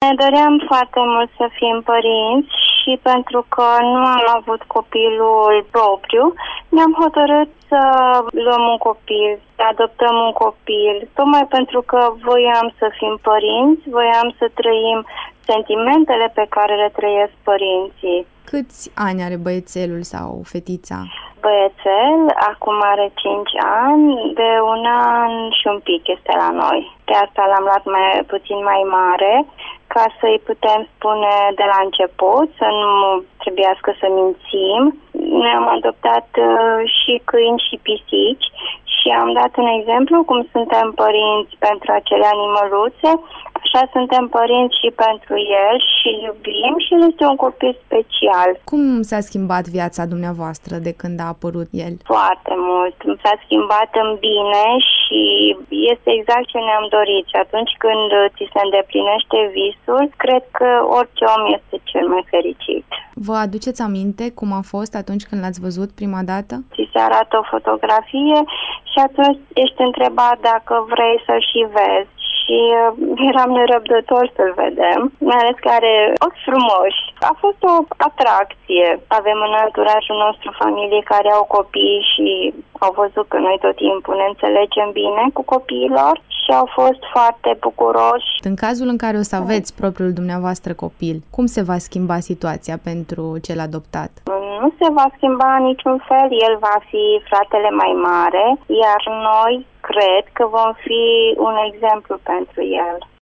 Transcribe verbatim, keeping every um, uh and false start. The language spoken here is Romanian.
Ne doream foarte mult să fim părinți și pentru că nu am avut copilul propriu, ne-am hotărât să luăm un copil, să adoptăm un copil, tocmai pentru că voiam să fim părinți, voiam să trăim sentimentele pe care le trăiesc părinții. Câți ani are băiețelul sau fetița? Băiețel acum are cinci ani, de un an și un pic este la noi. De asta l-am luat mai puțin mai mare, ca să-i putem spune de la început, să nu trebuiască să mințim. Ne-am adoptat uh, și câini și pisici și am dat un exemplu cum suntem părinți pentru acele animăluțe, așa suntem părinți și pentru el și iubim și el este un copil special. Cum s-a schimbat viața dumneavoastră de când a apărut el? Foarte mult. S-a schimbat în bine și este exact ce ne-am dorit. Și atunci când ți se îndeplinește visul, cred că orice om este cel mai fericit. Vă aduceți aminte cum a fost atunci când l-ați văzut prima dată? Ți se arată o fotografie și atunci ești întrebat dacă vrei să-l și vezi. Și eram nerăbdător să-l vedem, mai ales că are ochi frumoși. A fost o atracție. Avem în anturajul nostru familii care au copii și au văzut că noi tot timpul ne înțelegem bine cu copiilor și au fost foarte bucuroși. În cazul în care o să aveți propriul dumneavoastră copil, cum se va schimba situația pentru cel adoptat? Nu se va schimba în niciun fel, el va fi fratele mai mare, iar noi cred că vom fi un exemplu pentru el.